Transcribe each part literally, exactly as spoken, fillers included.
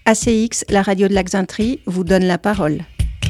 A C X, la radio de la Xainterie, vous donne la parole.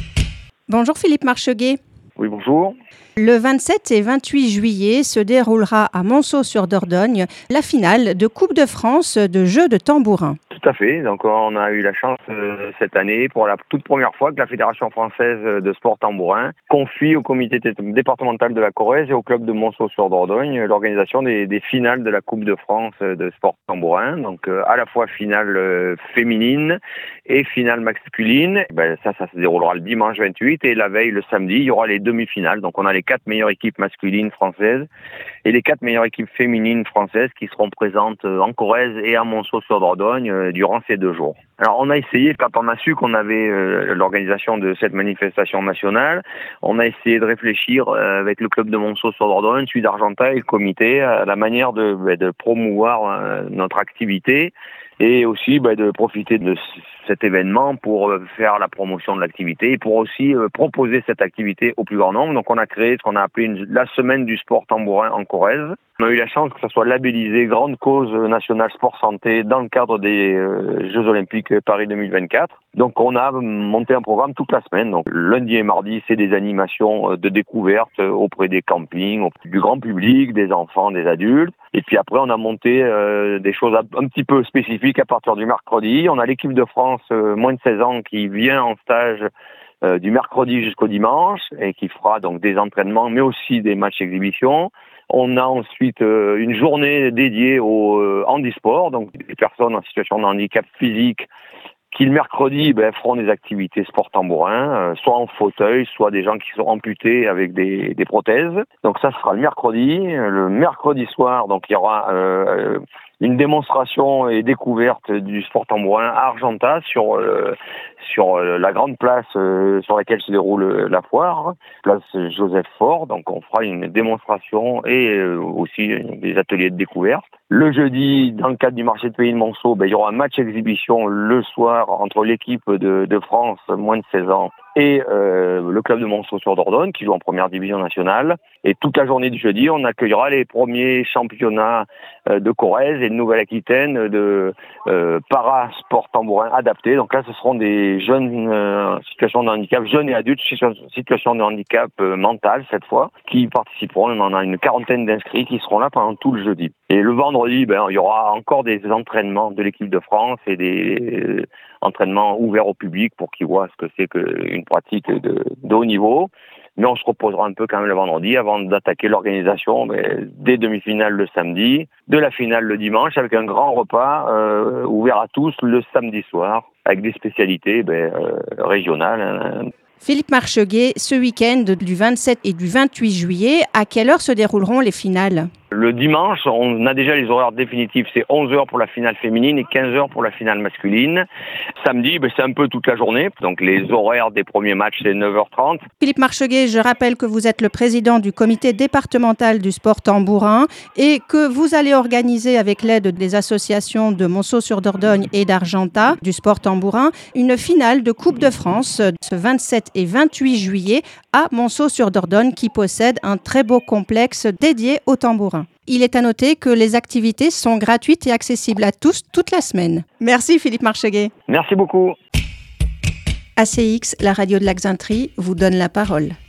Bonjour Philippe Marcheguet. Oui, bonjour. Le vingt-sept et vingt-huit juillet se déroulera à Monceau-sur-Dordogne la finale de Coupe de France de jeux de tambourin. Tout à fait. Donc, on a eu la chance euh, cette année, pour la toute première fois, que la Fédération française de sport tambourin confie au comité départemental de la Corrèze et au club de Monceau-sur-Dordogne l'organisation des, des finales de la Coupe de France de sport tambourin. Donc, euh, à la fois finale euh, féminine et finale masculine. Ben, ça, ça se déroulera le dimanche vingt-huit et la veille, le samedi, il y aura les demi-finales. Donc, on a les quatre meilleures équipes masculines françaises et les quatre meilleures équipes féminines françaises qui seront présentes en Corrèze et à Monceau-sur-Dordogne euh, durant ces deux jours. Alors on a essayé, quand on a su qu'on avait euh, l'organisation de cette manifestation nationale, on a essayé de réfléchir euh, avec le club de Monceau-sur-Dordogne, celui d'Argentat et le comité à la manière de, bah, de promouvoir euh, notre activité et aussi bah, de profiter de cet événement pour euh, faire la promotion de l'activité et pour aussi euh, proposer cette activité au plus grand nombre. Donc on a créé ce qu'on a appelé une, la semaine du sport tambourin en Corrèze. On a eu la chance que ça soit labellisé Grande Cause Nationale Sport Santé dans le cadre des euh, Jeux Olympiques Paris deux mille vingt-quatre. Donc on a monté un programme toute la semaine. Donc lundi et mardi, c'est des animations de découverte auprès des campings, du grand public, des enfants, des adultes. Et puis après, on a monté euh, des choses un petit peu spécifiques à partir du mercredi. On a l'équipe de France euh, moins de seize ans qui vient en stage euh, du mercredi jusqu'au dimanche et qui fera donc des entraînements, mais aussi des matchs exhibition. On a ensuite euh, une journée dédiée au euh, handisport, donc des personnes en situation de handicap physique qui le mercredi ben, feront des activités sport tambourin, euh, soit en fauteuil, soit des gens qui sont amputés avec des, des prothèses. Donc ça sera le mercredi. Le mercredi soir, donc il y aura euh, une démonstration et découverte du sport tambourin à Argentat sur euh, sur euh, la grande place euh, sur laquelle se déroule la foire, place Joseph Faure. Donc on fera une démonstration et euh, aussi des ateliers de découverte. Le jeudi, dans le cadre du marché de pays de Monceau, ben, il y aura un match exhibition le soir entre l'équipe de, de France moins de seize ans et euh, le club de Monceau-sur-Dordogne qui joue en première division nationale. Et toute la journée du jeudi, on accueillera les premiers championnats euh, de Corrèze et de Nouvelle-Aquitaine de euh, para-sport tambourin adapté. Donc là, ce seront des jeunes euh, situations de handicap, jeunes et adultes situations de handicap euh, mental cette fois, qui participeront. On en a une quarantaine d'inscrits qui seront là pendant tout le jeudi. Et le vendredi, ben, il y aura encore des entraînements de l'équipe de France et des euh, entraînements ouverts au public pour qu'ils voient ce que c'est qu'une pratique de, de haut niveau. Mais on se reposera un peu quand même le vendredi avant d'attaquer l'organisation ben, des demi-finales le samedi, de la finale le dimanche avec un grand repas euh, ouvert à tous le samedi soir avec des spécialités ben, euh, régionales. Hein. Philippe Marcheguet, ce week-end du vingt-sept et du vingt-huit juillet, à quelle heure se dérouleront les finales ? Le dimanche, on a déjà les horaires définitifs, c'est onze heures pour la finale féminine et quinze heures pour la finale masculine. Samedi, ben, c'est un peu toute la journée, donc les horaires des premiers matchs, c'est neuf heures trente. Philippe Marcheguet, je rappelle que vous êtes le président du comité départemental du sport tambourin et que vous allez organiser, avec l'aide des associations de Monceau-sur-Dordogne et d'Argentat, du sport tambourin, une finale de Coupe de France ce vingt-sept et vingt-huit juillet à Monceau-sur-Dordogne qui possède un très beau complexe dédié au tambourin. Il est à noter que les activités sont gratuites et accessibles à tous toute la semaine. Merci Philippe Marcheguet. Merci beaucoup. A C X, la radio de la Xainterie, vous donne la parole.